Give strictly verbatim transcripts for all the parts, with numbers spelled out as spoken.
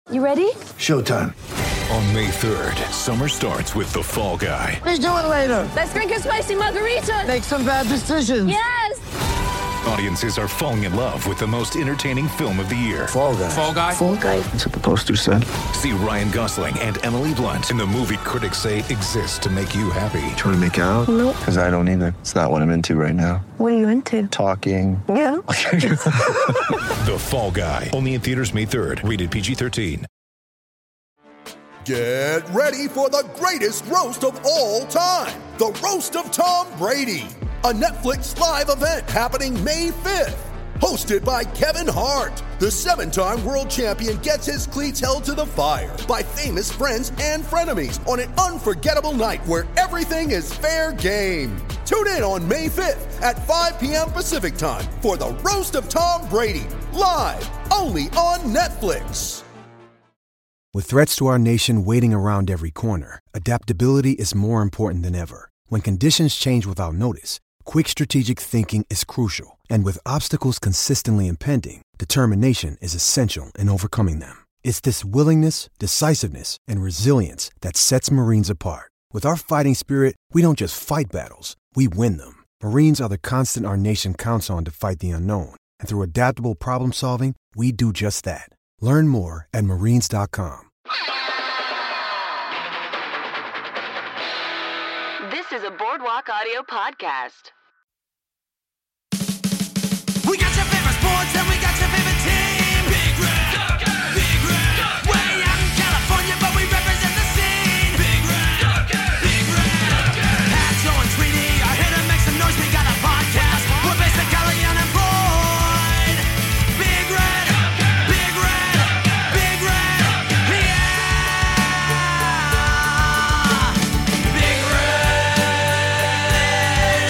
You ready? Showtime. On May third, summer starts with The Fall Guy. Let's do it later. Let's drink a spicy margarita. Make some bad decisions. Yes! Audiences are falling in love with the most entertaining film of the year. Fall Guy. Fall Guy? Fall Guy. That's what the poster said. See Ryan Gosling and Emily Blunt in the movie critics say exists to make you happy. Trying to make it out? Nope. Because I don't either. It's not what I'm into right now. What are you into? Talking. Yeah. The Fall Guy. Only in theaters May third. Rated P G thirteen. Get ready for the greatest roast of all time. The Roast of Tom Brady. A Netflix live event happening May fifth. Hosted by Kevin Hart. The seven-time world champion gets his cleats held to the fire by famous friends and frenemies on an unforgettable night where everything is fair game. Tune in on May fifth at five p.m. Pacific time for the Roast of Tom Brady. Live only on Netflix. With threats to our nation waiting around every corner, adaptability is more important than ever. When conditions change without notice, quick strategic thinking is crucial. And with obstacles consistently impending, determination is essential in overcoming them. It's this willingness, decisiveness, and resilience that sets Marines apart. With our fighting spirit, we don't just fight battles, we win them. Marines are the constant our nation counts on to fight the unknown. And through adaptable problem solving, we do just that. Learn more at marines dot com. This is a Boardwalk Audio podcast. We got your favorite sports and we got your favorite team. Big Red, Ducker, Big Red, Ducker. Way out in California, but we represent the scene. Big Red, Ducker, Big Red, Ducker. Pat, Joe, and Tweety are here to make some noise. We got a podcast. We're basically unemployed. Big Red, Ducker, Big Red, Ducker. Big Red, Ducker. Yeah. Big Red,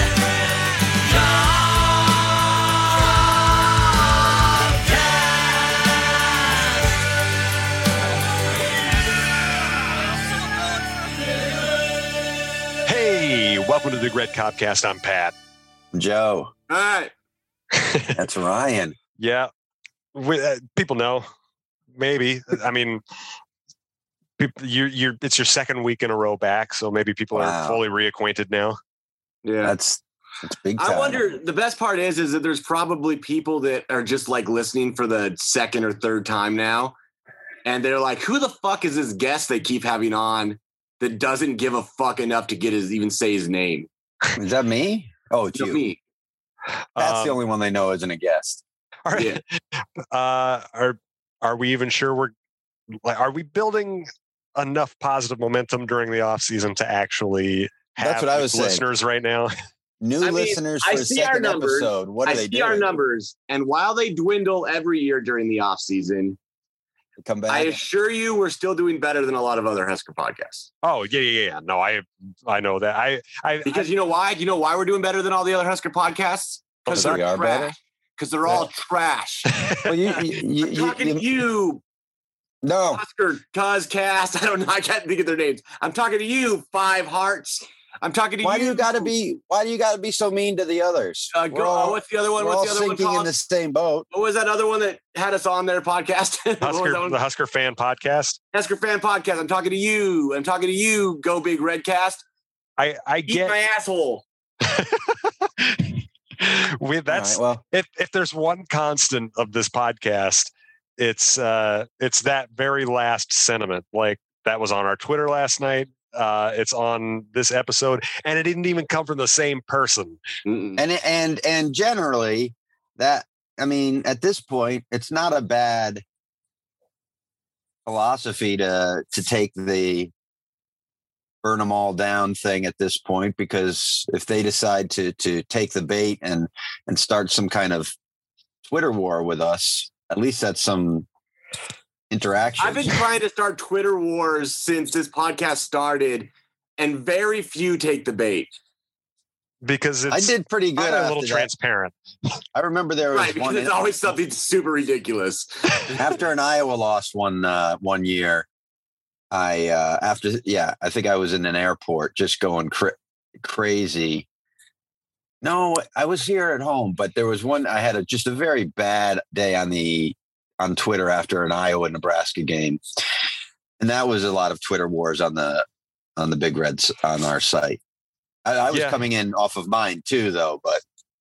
Hey, welcome to the Red Copcast. I'm Pat. Joe. All right. That's Ryan. Yeah, we, uh, people know. Maybe. I mean, people, you, you're. It's your second week in a row back, so maybe people Wow. are fully reacquainted now. Yeah. That's that's big time. I wonder, the best part is, is that there's probably people that are just like listening for the second or third time now. And they're like, who the fuck is this guest they keep having on that doesn't give a fuck enough to get his, even say his name? Is that me? Oh, it's You you. know, me. That's the Um, only one they know isn't a guest. Are, Yeah. uh, are are we even sure we're? Like, are we building enough positive momentum during the off season to actually have That's what I was saying. listeners right now? New I mean, listeners I for the see our second numbers. episode. What are I they see doing? our numbers, and while they dwindle every year during the off season, Come back. I assure you we're still doing better than a lot of other Husker podcasts. Oh yeah, yeah, yeah. No, I I know that. I I Because you know why? You know why we're doing better than all the other Husker podcasts? Because they're we are trash. better? Because they're all trash. Well, you, you, you, I'm you, talking you- to you, no. Husker Cuzcast. I don't know. I can't think of their names. I'm talking to you, Five Hearts. I'm talking to Why you. do you got to be? Why do you got to be so mean to the others? Uh, We're go, all- oh, what's the other one? We're What's all the other one sinking in called? the same boat. What was that other one that had us on their podcast? What was Husker that one? the Husker Fan Podcast. Husker Fan Podcast. I'm talking to you. I'm talking to you, Go Big Redcast. I I Eat get my asshole. we, that's All right, well, if if there's one constant of this podcast, it's uh it's that very last sentiment. Like that was on our Twitter last night. Uh, it's on this episode, and it didn't even come from the same person. Mm-mm. and and and generally, that I mean, at this point, it's not a bad philosophy to to take the burn them all down thing at this point, because if they decide to to take the bait and and start some kind of Twitter war with us, at least that's some interaction. I've been trying to start Twitter wars since this podcast started, and very few take the bait. Because it's I did pretty good. a little after that. transparent. I remember there was Right, because one it's always something super ridiculous. after an Iowa lost one uh, one year. I uh, after yeah, I think I was in an airport just going cra- crazy. No, I was here at home, but there was one. I had a, just a very bad day on the on Twitter after an Iowa Nebraska game, and that was a lot of Twitter wars on the on the Big Reds on our site. I, I was Yeah. coming in off of mine too, though. But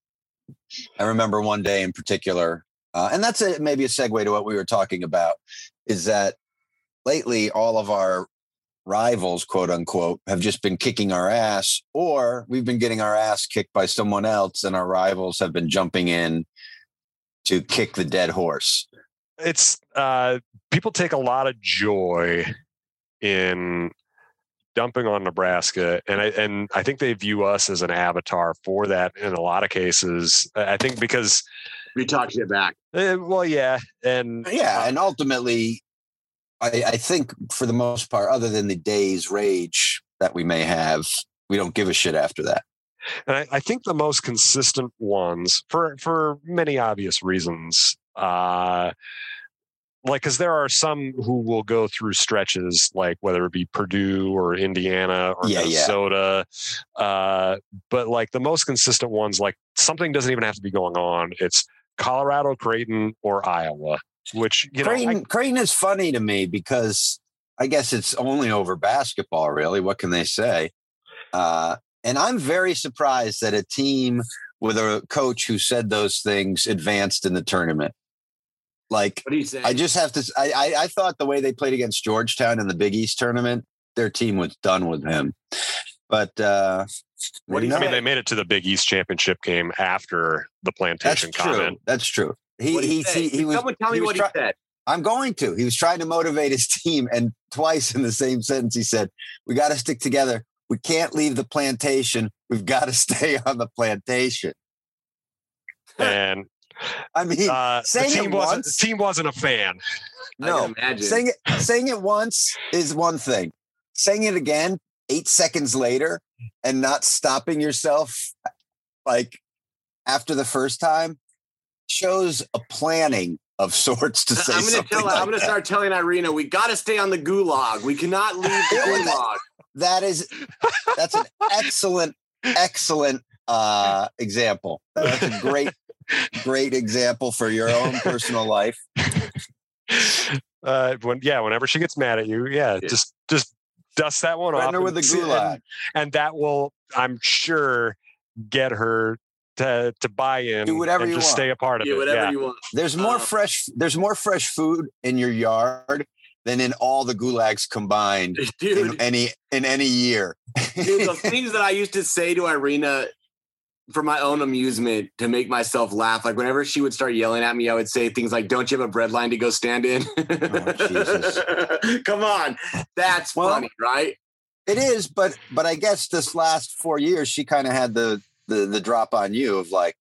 I remember one day in particular, uh, and that's a, maybe a segue to what we were talking about, is that lately all of our rivals, quote unquote, have just been kicking our ass, or we've been getting our ass kicked by someone else, and our rivals have been jumping in to kick the dead horse. It's uh, people take a lot of joy in dumping on Nebraska, and I and I think they view us as an avatar for that in a lot of cases. I think because we talk shit back. Uh, well, yeah, and Yeah, uh, and ultimately, I, I think for the most part, other than the day's rage that we may have, we don't give a shit after that. And I, I think the most consistent ones, for for many obvious reasons, uh, like because there are some who will go through stretches, like whether it be Purdue or Indiana or Yeah, yeah. Minnesota, uh, but like the most consistent ones, like something doesn't even have to be going on. It's Colorado, Creighton, or Iowa. Which you know, Creighton, I, Creighton is funny to me because I guess it's only over basketball, really. What can they say? Uh, and I'm very surprised that a team with a coach who said those things advanced in the tournament. Like, What do you say? I just have to. I, I I thought the way they played against Georgetown in the Big East tournament, their team was done with him. But uh, What do you no, I mean, they made it to the Big East championship game after the that's plantation true. comment. That's true. He What did he he say? he, he was. Someone tell me he was what try- he said. I'm going to. He was trying to motivate his team, and twice in the same sentence, he said, "We got to stick together. We can't leave the plantation. We've got to stay on the plantation." And I mean, uh, the saying team it wasn't once, the team wasn't a fan. I no, can imagine. saying it saying it once is one thing. Saying it again eight seconds later and not stopping yourself, like after the first time, shows a planning of sorts to say I'm gonna something tell. like I'm gonna that. start telling Irina we got to stay on the gulag. We cannot leave the gulag. That is, that's an excellent, excellent uh, example. That's a great, great example for your own personal life. Uh, when yeah, whenever she gets mad at you, yeah, Yeah. just just dust that one Threaten off her with and the see- gulag. and, and that will, I'm sure, get her to to buy in. Do whatever and you just want. stay a part of Yeah, it. whatever yeah. you want. There's more Uh, fresh. There's more fresh food in your yard than in all the gulags combined in Dude, any in any year. dude, the things that I used to say to Irina for my own amusement to make myself laugh, like whenever she would start yelling at me, I would say things like, "Don't you have a bread line to go stand in?" Oh, Jesus. Come on, that's Well, funny, right? It is, but but I guess this last four years, she kind of had the, the the drop on you of like,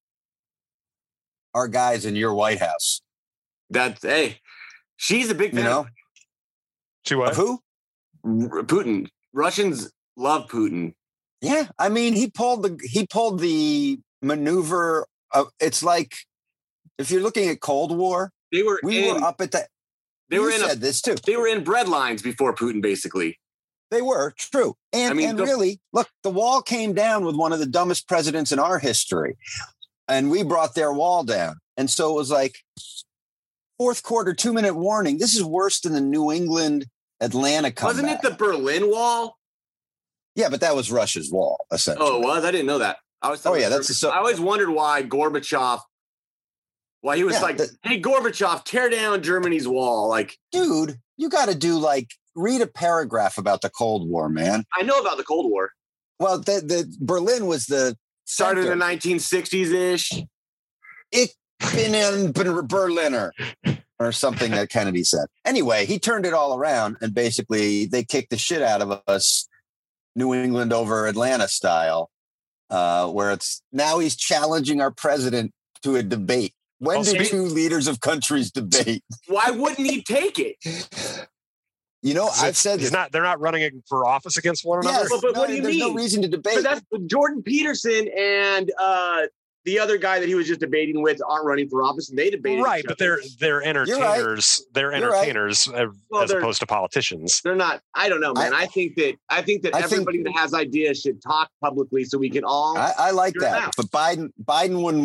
our guys in your White House. That's hey, she's a big You fan know, of She what? of who? R- Putin. Russians love Putin. Yeah, I mean, he pulled the he pulled the maneuver. Of, it's like if you're looking at Cold War, They were we in, were up at the. they you were in said a, this too. they were in bread lines before Putin, basically. They were true, and I mean, and the- really, look, the wall came down with one of the dumbest presidents in our history, and we brought their wall down. And so it was like fourth quarter, two minute warning. This is worse than the New England Atlanta comeback. Wasn't it the Berlin Wall? Yeah, but that was Russia's wall, essentially. Oh, it was? I didn't know that. I was. Oh, yeah, that's a- so- I always wondered why Gorbachev. Why he was Yeah, like, the- "Hey, Gorbachev, tear down Germany's wall." Like, Dude, you got to do like read a paragraph about the Cold War, man. I know about the Cold War. Well, the the Berlin was the Started in the center. nineteen sixties ish. Ich bin in Ber- Berliner or something that Kennedy said. Anyway, he turned it all around and basically they kicked the shit out of us, New England over Atlanta style, uh, where it's now he's challenging our president to a debate. When Well, do speak- two leaders of countries debate? Why wouldn't he take it? You know, I've It's- said he's this. not. They're not running it for office against one another. Yes, But- but no, what do you there's no mean? reason to debate. But that's Jordan Peterson and uh, the other guy that he was just debating with aren't running for office, and they debated. Right, each but other. they're they're entertainers. They're You're right. entertainers uh, Well, as they're- opposed to politicians. They're not. I don't know, man. I, I- think that I think that I think- everybody that has ideas should talk publicly so we can all. I, I like Figure it that, out. but Biden Biden wouldn't win.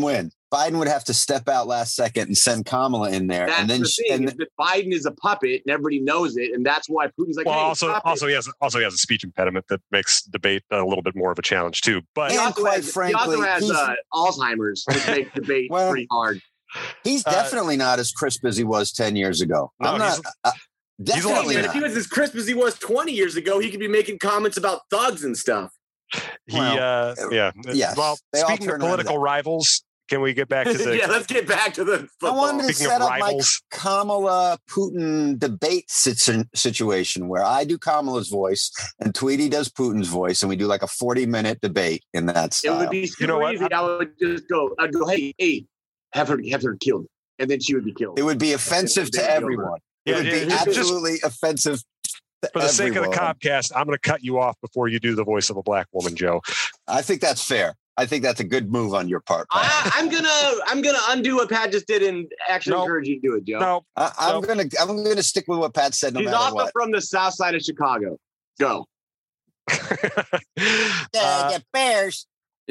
Biden would have to step out last second and send Kamala in there, That's and then the she, thing. and is that Biden is a puppet, and everybody knows it, and that's why Putin's like. Well, hey, also, stop also it. he has also he has a speech impediment that makes debate a little bit more of a challenge too. But He And also quite has, frankly, he also has he's- uh, Alzheimer's, which makes debate Well, pretty hard. he's Uh, definitely not as crisp as he was ten years ago. No, I'm not. he's- Uh, he's a lot definitely Hey, man, not. if he was as crisp as he was twenty years ago, he could be making comments about thugs and stuff. he, Well, uh, yeah, yes, Well, they all speaking of turn around to political rivals, can we get back to the yeah, let's get back to the I football. wanted to Speaking set of up my rivals. Kamala Putin debate sit- situation where I do Kamala's voice and Tweety does Putin's voice, and we do like a forty minute debate in that It style. would be super You know what? easy. I would just go, I'd go, hey, hey, have her, have her killed. And then she would be killed. It would be offensive to Big deal. everyone. It Yeah, would yeah, be just- absolutely offensive to for the sake of the everyone. Comcast, I'm going to cut you off before you do the voice of a black woman, Joe. I think that's fair. I think that's a good move on your part, Pat. I, I'm gonna, I'm gonna undo what Pat just did and actually No. encourage you to do it, Joe. No, I, I'm No. gonna I'm gonna stick with what Pat said no She's matter also what. from the south side of Chicago. Go. Uh, Bears.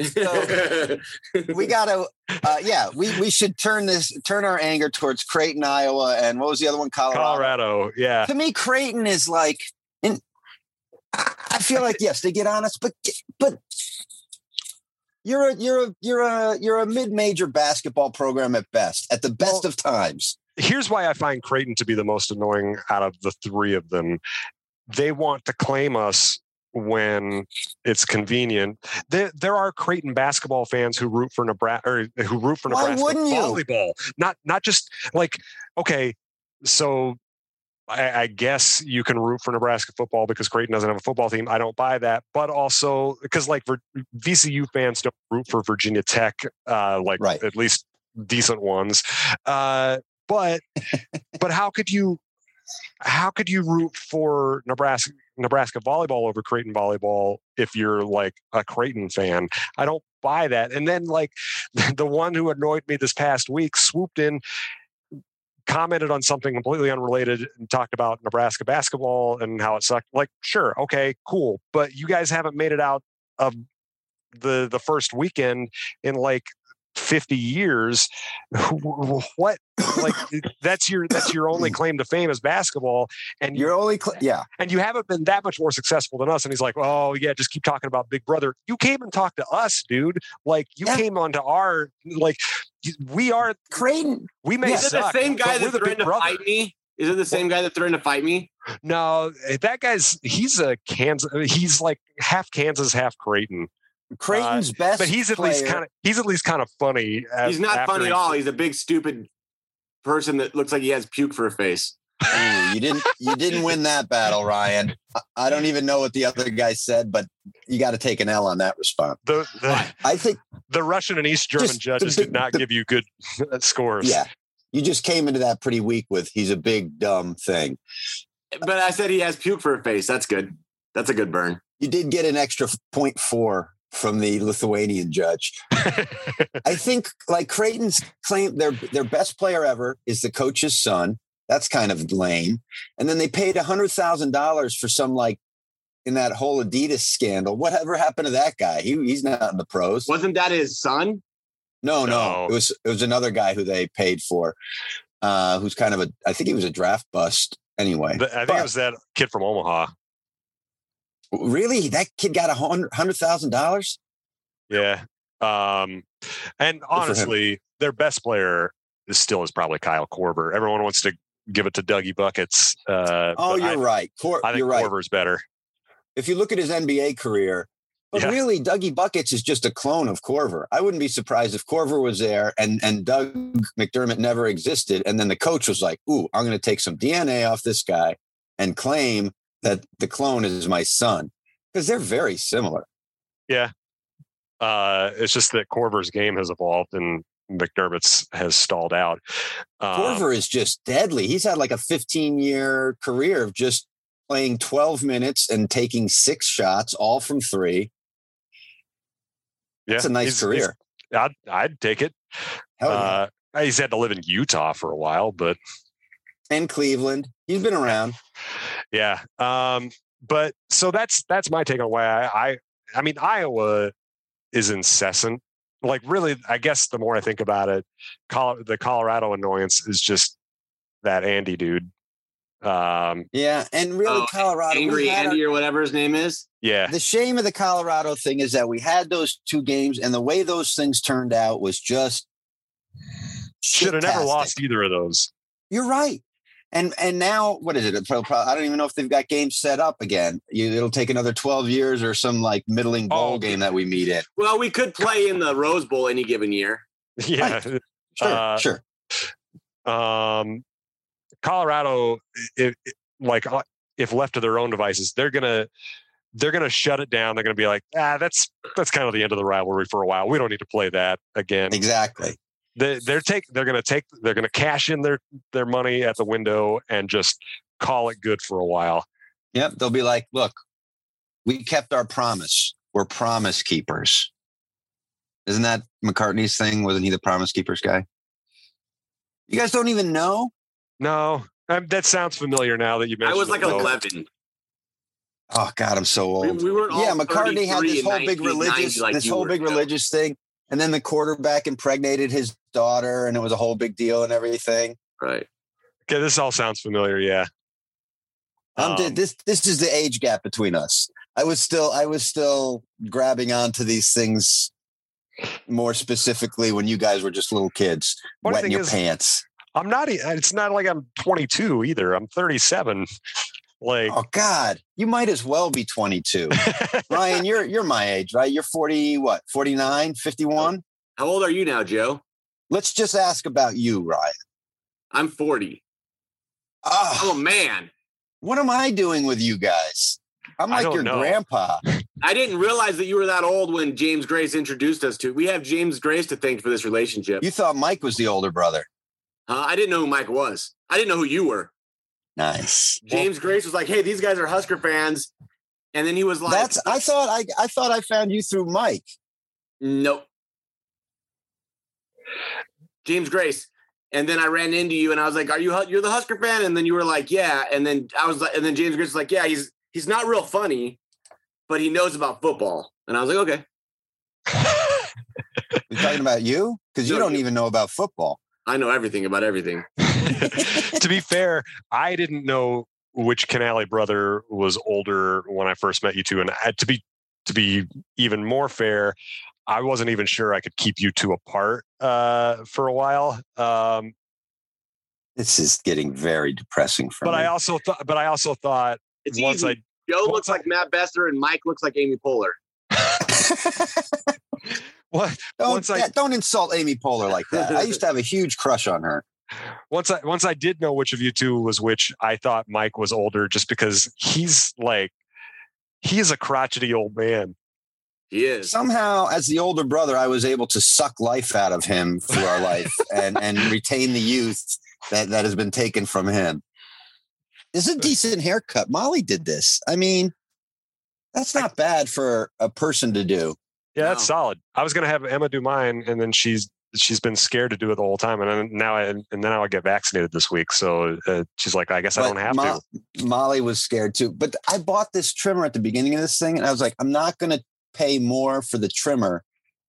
We gotta, uh, yeah, we, we should turn this, turn our anger towards Creighton, Iowa, and what was the other one? Colorado. Colorado, yeah. To me, Creighton is like, in, I I feel like yes, they get honest, but but you're a you're a you're a you're a mid-major basketball program at best, at the best Well, of times. Here's why I find Creighton to be the most annoying out of the three of them. They want to claim us when it's convenient. There, there are Creighton basketball fans who root for Nebraska, or who root for Why Nebraska wouldn't you? volleyball. Not, not just like, okay, so I, I guess you can root for Nebraska football because Creighton doesn't have a football team. I don't buy that, but also because like Vir- V C U fans don't root for Virginia Tech, uh, like Right. at least decent ones. Uh, but, but how could you? How could you root for Nebraska Nebraska volleyball over Creighton volleyball if you're like a Creighton fan? I don't buy that. And then like the one who annoyed me this past week swooped in, commented on something completely unrelated and talked about Nebraska basketball and how it sucked. Like, sure, okay, cool. But you guys haven't made it out of the the first weekend in like fifty years. What like that's your that's your only claim to fame is basketball, and You're only, cl- yeah. and you haven't been that much more successful than us. And he's like, oh yeah, just keep talking about Big Brother. You came and talked to us, dude. Like you Yeah. came onto our like we are Creighton. we may Yeah. Is it the suck, same guy but we're that the Big threatened to Brother. fight me? Is it the same guy that threatened to fight me? No, that guy's he's a Kansas. He's like half Kansas, half Creighton. Creighton's best, But he's at least player- kind of he's at least kind of funny. as- He's not after funny he- at all. He's a big, stupid person that looks like he has puke for a face. Ooh, you didn't you didn't win that battle, Ryan. I- I don't even know what the other guy said, but you got to take an L on that response. The the, I think, the Russian and East German Just the judges big- did not the- give you good scores. yeah, you just came into that pretty weak with he's a big dumb thing. But I said he has puke for a face. That's good. That's a good burn. You did get an extra point four from the Lithuanian judge. I think like Creighton's claim their their best player ever is the coach's son. That's kind of lame. And then they paid a hundred thousand dollars for some like in that whole Adidas scandal. Whatever happened to that guy? He he's not in the pros. Wasn't that his son? No, no, No. It was it was another guy who they paid for, uh, who's kind of a I think he was a draft bust anyway. The- I think But it was that kid from Omaha. really, that kid got a hundred hundred thousand dollars. Yeah. Um, and honestly, their best player is still is probably Kyle Korver. Everyone wants to give it to Dougie Buckets. Uh, Oh, but you're I, right. Cor- I think you're right. Korver's better. If you look at his N B A career, but Yeah. really, Dougie Buckets is just a clone of Korver. I wouldn't be surprised if Korver was there and and Doug McDermott never existed, and then the coach was like, "Ooh, I'm going to take some D N A off this guy and claim that the clone is my son," because they're very similar. Yeah. Uh, it's just that Korver's game has evolved and McDermott's has stalled out. Um, Korver is just deadly. He's had like a fifteen year career of just playing twelve minutes and taking six shots, all from three. yeah, That's a nice he's- career. he's- I'd, I'd take it. Hell yeah. Uh, he's had to live in Utah for a while, but And Cleveland. He's been around. yeah. Um, but so that's that's my take on why I, I I mean Iowa is incessant like really, I guess the more I think about it, Col- the Colorado annoyance is just that Andy dude. Um, yeah, and really, oh, Colorado, Angry Andy our, or whatever his name is. Yeah. The shame of the Colorado thing is that we had those two games, and the way those things turned out was just should have never lost either of those. You're right. And and now, what is it? I don't even know if they've got games set up again. You, it'll take another twelve years or some like middling bowl oh, game that we meet in. Well, we could play in the Rose Bowl any given year. Yeah, right. sure, uh, sure. Um, Colorado, if, like if left to their own devices, they're gonna they're gonna shut it down. They're gonna be like, ah, that's that's kind of the end of the rivalry for a while. We don't need to play that again. Exactly. They, they're take they're gonna take they're gonna cash in their their money at the window and just call it good for a while. Yep, they'll be like, look, we kept our promise. We're promise keepers. Isn't that McCartney's thing? Wasn't he the promise keepers guy? You guys don't even know? No, um, that sounds familiar now that you mentioned. I was like eleven. Oh God, I'm so old. We, we weren't all yeah, McCartney had this whole big religious, like this whole were, big though. religious thing, and then the quarterback impregnated his daughter, and it was a whole big deal and everything. Right. Okay, this all sounds familiar. Yeah. Um, um, this this is the age gap between us. I was still I was still grabbing onto these things more specifically when you guys were just little kids, wetting your is, pants. I'm not. It's not like I'm twenty-two either. I'm thirty-seven. Like, oh God, you might as well be twenty-two. Ryan, you're you're my age, right? You're forty, what, forty-nine, fifty-one? How old are you now, Joe? Let's just ask about you, Ryan. I'm forty. Oh, oh man. What am I doing with you guys? I'm like your know. grandpa. I didn't realize that you were that old when James Grace introduced us to. We have James Grace to thank for this relationship. You thought Mike was the older brother. Uh, I didn't know who Mike was. I didn't know who you were. Nice. James well, Grace was like, "Hey, these guys are Husker fans," and then he was like, "That's." I thought I I thought I found you through Mike. Nope. James Grace, and then I ran into you, and I was like, "Are you you're the Husker fan?" And then you were like, "Yeah," and then I was like, and then James Grace was like, "Yeah, he's he's not real funny, but he knows about football," and I was like, "Okay." You're talking about you because you no, don't you. even know about football. I know everything about everything. To be fair, I didn't know which Canale brother was older when I first met you two, and I, to be to be even more fair, I wasn't even sure I could keep you two apart uh, for a while. Um, this is getting very depressing for but me. But I also thought, but I also thought it's once easy. I Joe once looks I, like Matt Besser, and Mike looks like Amy Poehler. What? Don't, I, don't insult Amy Poehler like that. I used to have a huge crush on her. Once I once I did know which of you two was which, I thought Mike was older just because he's like he is a crotchety old man. He is. Somehow, as the older brother, I was able to suck life out of him through our life and, and retain the youth that, that has been taken from him. This is a decent haircut. Molly did this. I mean, that's not bad for a person to do. Yeah, that's no. solid. I was going to have Emma do mine, and then she's she's been scared to do it the whole time, and then now I and now I get vaccinated this week, so uh, she's like, I guess but I don't have Mo- to. Molly was scared too, but I bought this trimmer at the beginning of this thing, and I was like, I'm not going to pay more for the trimmer.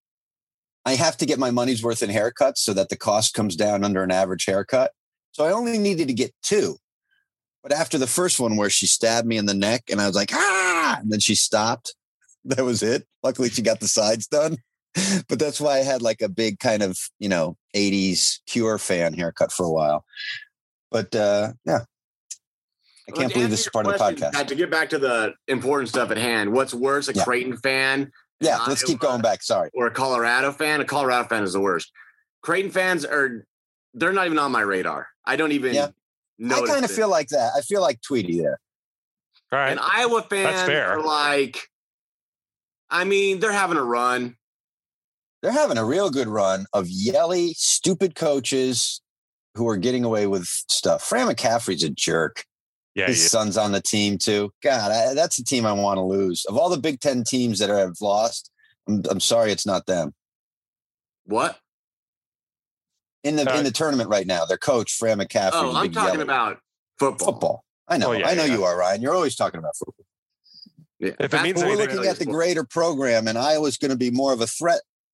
I have to get my money's worth in haircuts so that the cost comes down under an average haircut. So I only needed to get two. But after the first one where she stabbed me in the neck and I was like, ah, and then she stopped. That was it. Luckily she got the sides done. But that's why I had like a big kind of, you know, eighties Cure fan haircut for a while. But uh, yeah. I can't believe this is part of the podcast. To get back to the important stuff at hand, what's worse, a yeah. Creighton fan? Yeah, uh, let's keep going back. Sorry. Or a Colorado fan? A Colorado fan is the worst. Creighton fans are, they're not even on my radar. I don't even yeah. I kind of feel like that. I feel like Tweety there. All right. And Iowa fans are like, I mean, they're having a run. They're having a real good run of yelly, stupid coaches who are getting away with stuff. Fran McCaffrey's a jerk. Yeah, His yeah. son's on the team too. God, I, that's a team I want to lose. Of all the Big Ten teams that have lost, I'm, I'm sorry it's not them. What? In the uh, in the tournament right now, their coach, Fran McCaffrey. Oh, I'm talking yelly. about football. Football. I know. Oh, yeah, I know yeah. you are, Ryan. You're always talking about football. Yeah. If it means we're looking at the greater program, and Iowa's going to be more of a threat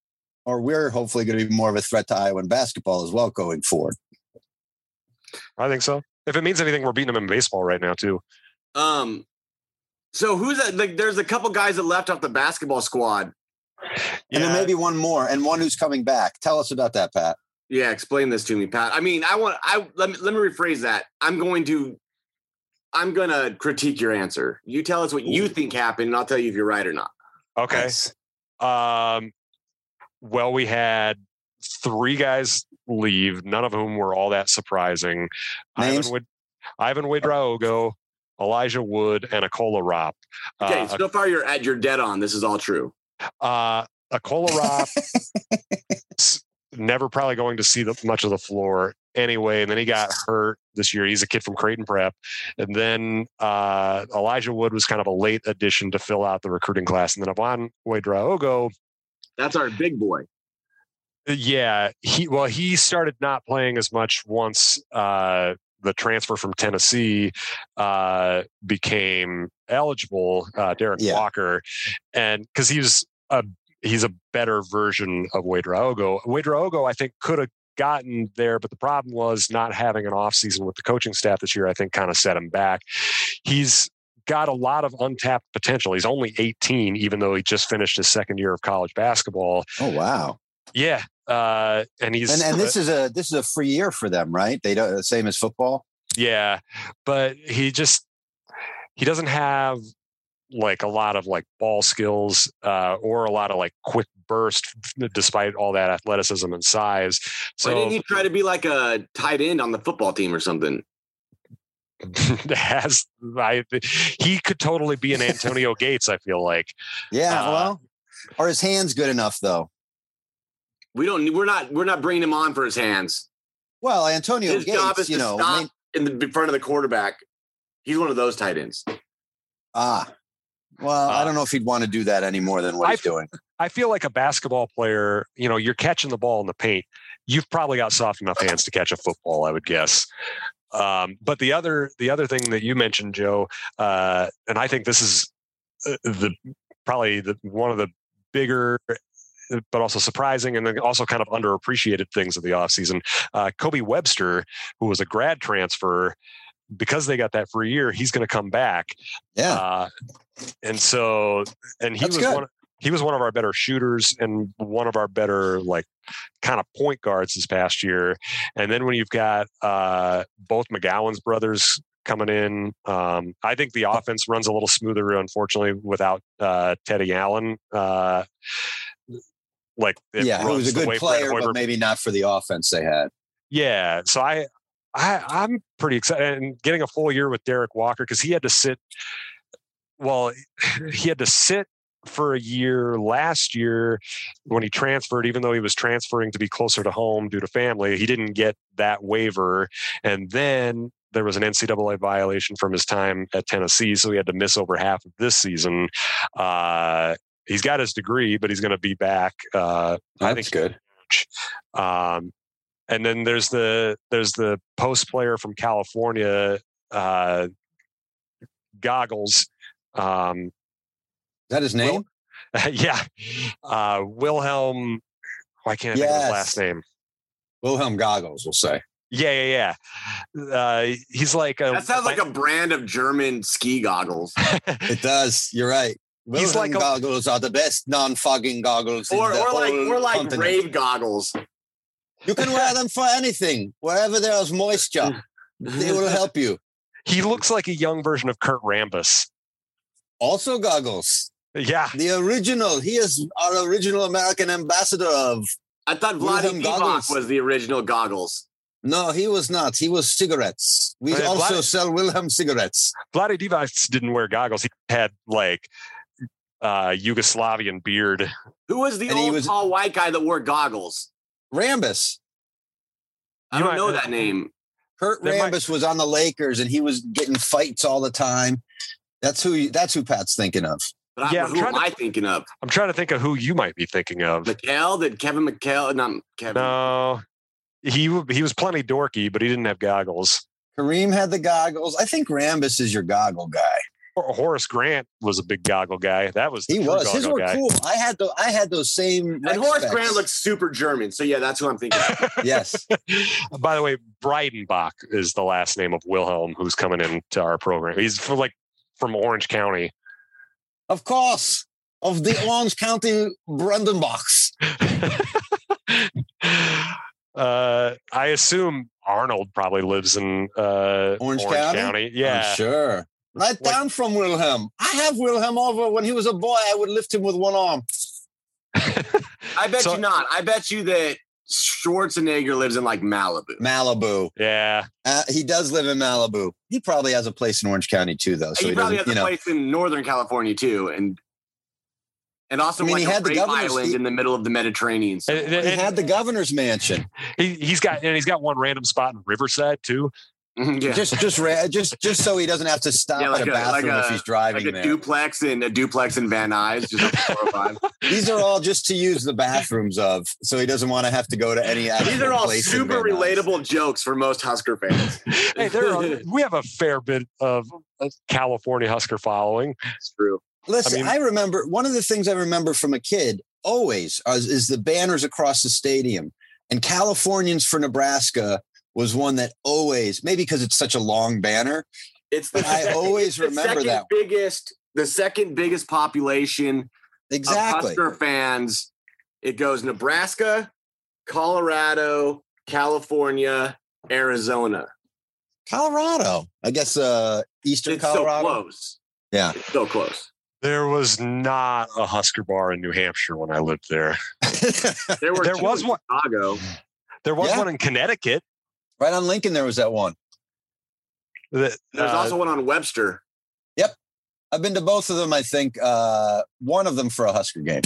or we're hopefully going to be more of a threat to Iowa in basketball as well going forward. I think so. If it means anything, we're beating them in baseball right now too. Um, so who's that? Like, there's a couple guys that left off the basketball squad. And Yeah. then maybe one more and one who's coming back. Tell us about that, Pat. Yeah, explain this to me, Pat. I mean, I want I let me let me rephrase that. I'm going to I'm gonna critique your answer. You tell us what you think happened, and I'll tell you if you're right or not. Okay. Nice. Um, well, we had three guys leave, none of whom were all that surprising. Names? Ivan, Wid- Ivan Ouedraogo, Elijah Wood, and Akola Rop. Okay, Uh, so far you're at you're dead on. This is all true. uh, Akola Rop, s- never probably going to see the, much of the floor anyway. And then he got hurt this year. He's a kid from Creighton Prep. And then uh, Elijah Wood was kind of a late addition to fill out the recruiting class. And then Ivan Ouedraogo, That's our big boy. yeah, he well, he started not playing as much once uh, the transfer from Tennessee uh, became eligible, uh, Derek Yeah. Walker, and because he was a he's a better version of Ouedraogo. Ouedraogo, I think, could have gotten there, but the problem was not having an offseason with the coaching staff this year, I think, kind of set him back. He's got a lot of untapped potential. He's only eighteen, even though he just finished his second year of college basketball. Oh, wow. Yeah. Uh, and he's And and this is a this is a free year for them, right? They don't same as football. yeah, but he just he doesn't have like a lot of like ball skills uh, or a lot of like quick burst, despite all that athleticism and size. Why didn't So he try to be like a tight end on the football team or something? has I, he could totally be an Antonio Gates. I feel like. Yeah, Uh, well, are his hands good enough though? We don't. We're not. We're not bringing him on for his hands. Well, Antonio His job is Gates, you to know, stop I mean, in the front of the quarterback. He's one of those tight ends. ah, well, I Uh, don't know if he'd want to do that any more than what I he's doing. I feel like a basketball player, you know, you're catching the ball in the paint. You've probably got soft enough hands to catch a football, I would guess. Um, but the other, the other thing that you mentioned, Joe, uh, and I think this is uh, the probably the one of the bigger, but also surprising, and then also kind of underappreciated things of the offseason. Uh, Kobe Webster, who was a grad transfer, because they got that free year, he's going to come back. Yeah, Uh, and so, and he That's was good. one. He was one of our better shooters and one of our better like kind of point guards this past year. And then when you've got uh, both McGowan's brothers coming in, um, I think the offense runs a little smoother, unfortunately, without uh, Teddy Allen. Uh, like it yeah, he runs was a the good way Fred player, Hoiberg- but maybe not for the offense they had. Yeah, so I, I I'm pretty excited and getting a full year with Derek Walker because he had to sit. Well, he had to sit for a year last year when he transferred, even though he was transferring to be closer to home due to family. He didn't get that waiver, and then there was an N C double A violation from his time at Tennessee, so he had to miss over half of this season. Uh, he's got his degree, but he's going to be back. Uh, I think good. Um, and then there's the there's the post player from California, uh, Goggles. Um, Is that his name? Will, yeah, uh, Wilhelm. Why can't I think of Yes. his last name? Wilhelm Goggles, we'll say. Yeah, yeah, yeah. Uh, he's like a, That sounds like a brand of German ski goggles. It does. You're right. He's Wilhelm like a- goggles are the best non-fogging goggles in or the or like whole or like continent. rave goggles. You can wear them for anything. Wherever there's moisture, they will help you. he looks like a young version of Kurt Rambis. Also goggles. Yeah, The original. He is our original American ambassador of. I thought Wilhelm Vladi Divac goggles. was the original goggles. No, he was not. He was cigarettes. We Uh, also Vlad- sell Wilhelm cigarettes. Vlade Divac didn't wear goggles. He had like uh, Yugoslavian beard. Who was the And he old was- tall white guy that wore goggles? Rambus. I You don't might- know that name. Kurt There might- Rambus was on the Lakers, and he was getting fights all the time. That's who. That's who Pat's thinking of. But I, Yeah, I'm who trying am to- I thinking of? I'm trying to think of who you might be thinking of. McHale? Did Kevin McHale? Not Kevin. No, he w- he was plenty dorky, but he didn't have goggles. Kareem had the goggles. I think Rambus is your goggle guy. Horace Grant was a big goggle guy. That was the He true was. His goggle were guy. cool. I had the I had those same. And Horace Grant looks super German. So yeah, that's who I'm thinking of. Yes. By the way, Breidenbach is the last name of Wilhelm, who's coming into our program. He's from like from Orange County. Of course, of the Orange County Brandenburgs. uh, I assume Arnold probably lives in uh, Orange, Orange County? County. Yeah, I'm sure. Right Like- down from Wilhelm. I have Wilhelm over. When he was a boy, I would lift him with one arm. I bet So- you not. I bet you that Schwarzenegger lives in like Malibu. Malibu. yeah. Uh, he does live in Malibu. He probably has a place in Orange County too, though. So he, he, probably doesn't, has you a know. place in Northern California too, and and also I mean, like he a had the great governor's- island he- in the middle of the Mediterranean. So. And- He and had the governor's mansion. he, he's got and he's got one random spot in Riverside too. Mhm, yeah. Just, just, ra- just, just so he doesn't have to stop Yeah, like at a a- like bathroom a- if he's driving like a there. duplex in a duplex in Van Nuys, just up four oh five. These are all just to use the bathrooms of, so he doesn't want to have to go to any. These actual are all place in super Van Nuys. relatable jokes for most Husker fans. Hey, there are, we have a fair bit of of California Husker following. It's true. Listen, I I, mean- remember one of the things I remember from a kid always is, is the banners across the stadium. And Californians for Nebraska was one that always, maybe because it's such a long banner, It's the But I always it's the remember second that. biggest, the second biggest population exactly. of Husker fans. It goes Nebraska, Colorado, California, Arizona. Colorado, I guess, uh, Eastern It's Colorado. so close. Yeah. It's so close. There was not a Husker bar in New Hampshire when I lived there. There were There two was in one. Chicago. There was Yeah. one in Connecticut. Right on Lincoln, there was that one. that, There's uh, also one on Webster. I've been to both of them, I think, uh, one of them for a Husker game.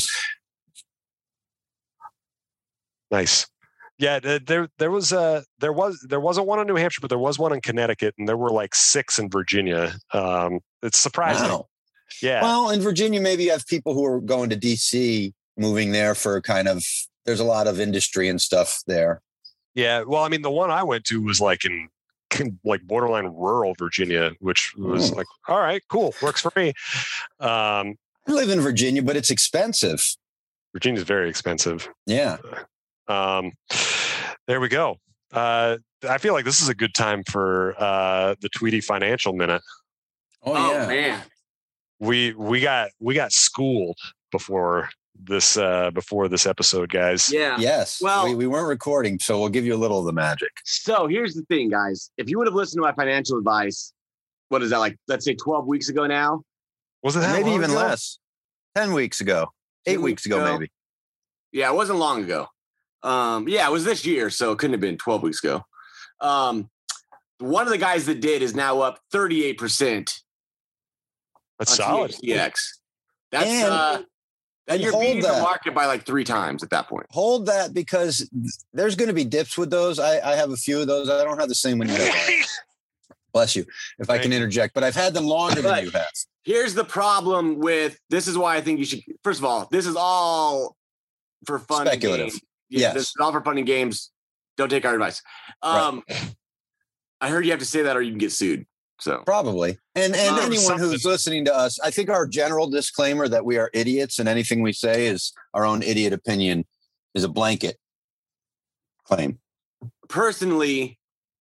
nice. Yeah, th- there there was a there was there wasn't one in New Hampshire, but there was one in Connecticut, and there were like six in Virginia. Um, it's surprising. Wow. Yeah. Well, in Virginia, maybe you have people who are going to D C, moving there for kind of, there's a lot of industry and stuff there. Yeah, well, I mean, the one I went to was like in like borderline rural Virginia, which was Hmm. like, all right, cool, works for me. Um, I live in Virginia, but it's expensive. Virginia's very expensive. Yeah. Um, there we go. Uh, I feel like this is a good time for uh, the Tweety Financial Minute. Oh, Oh, yeah. man. We we got we got schooled before this uh, before this episode, guys. Yeah. Yes. Well- we, we weren't recording, so we'll give you a little of the magic. So here's the thing, guys. If you would have listened to my financial advice, what is that, like, let's say twelve weeks ago now? Was it that Maybe long even ago? less. ten weeks ago. Eight Ten weeks weeks ago, ago. maybe. Yeah, it wasn't long ago. Um, yeah, it was this year, so it couldn't have been twelve weeks ago. Um, one of the guys that did is now up thirty-eight percent That's on solid. T H C X. That's And- uh, and and you're hold beating the that. market by like three times at that point. Hold that, because there's going to be dips with those. I, I have a few of those. I don't have the same one you have. Bless you, if I can interject. But I've had them longer than But- you have. Here's the problem with this is why I think you should. First of all, this is all for fun. and Speculative. games. Yeah, Yes. this is all for fun and games. Don't take our advice. Um, I heard you have to say that or you can get sued. So Probably. And and Um, anyone who's something- listening to us, I think our general disclaimer that we are idiots and anything we say is our own idiot opinion is a blanket claim. personally,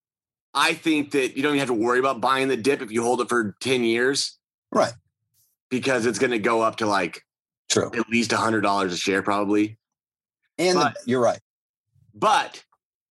I think that you don't even have to worry about buying the dip if you hold it for ten years Right. because it's going to go up to like True. at least one hundred dollars a share probably. And the- But- you're right. But